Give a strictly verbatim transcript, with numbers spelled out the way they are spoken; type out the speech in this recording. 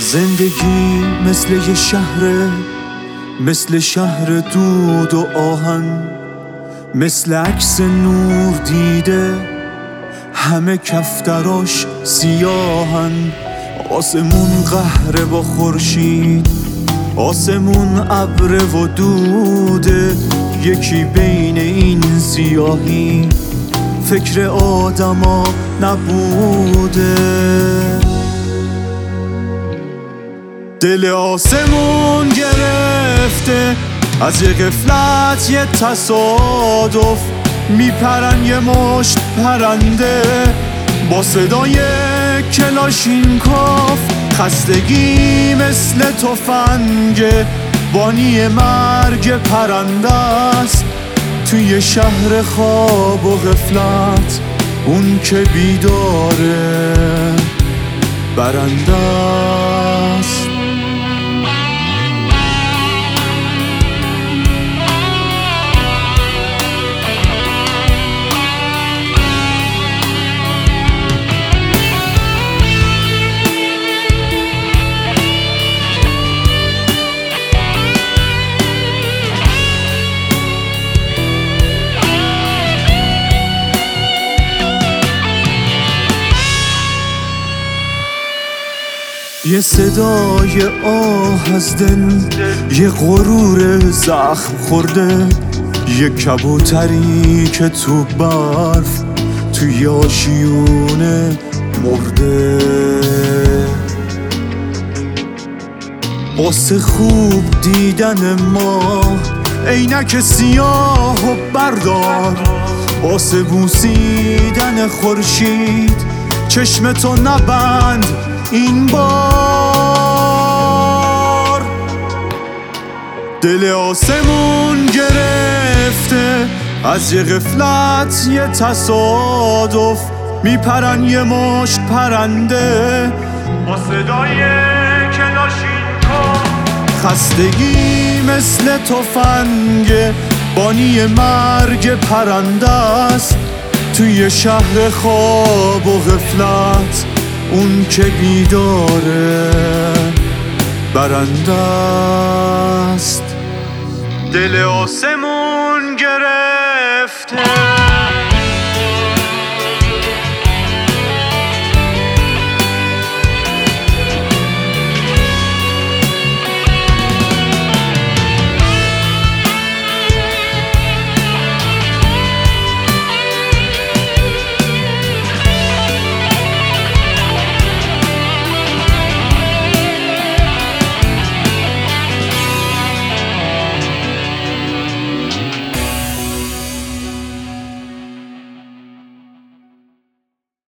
زندگی مثل یه شهره، مثل شهر دود و آهن، مثل عکس نور دیده همه کفتراش سیاهن. آسمون قهره با خورشید، آسمون ابر و دوده، یکی بین این سیاهی فکر آدما نبوده. دل آسمون گرفته از یه غفلت، یه تصادف، میپرن یه مشت پرنده با صدای کلاشینکوف. خستگی مثل تفنگ بانی مرگ پرنده است توی شهر خواب و غفلت. اون که بیداره برنده است. یه صدای آه از دل، یه غرور زخم خورده، یه کبوتری که تو برف توی آشیونه مرده. واسه خوب دیدن ما عینک سیاه و بردار، واسه بوسیدن خورشید چشمتو نبند این بار. دل آسمون گرفته از یه غفلت، یه تصادف، میپرن یه مشت پرنده با صدای کلاشینکوف. خستگی مثل تفنگ بانی مرگ پرنده است توی شهر خواب و غفلت. اون که بیداره برنده است. دل آسمون گرفته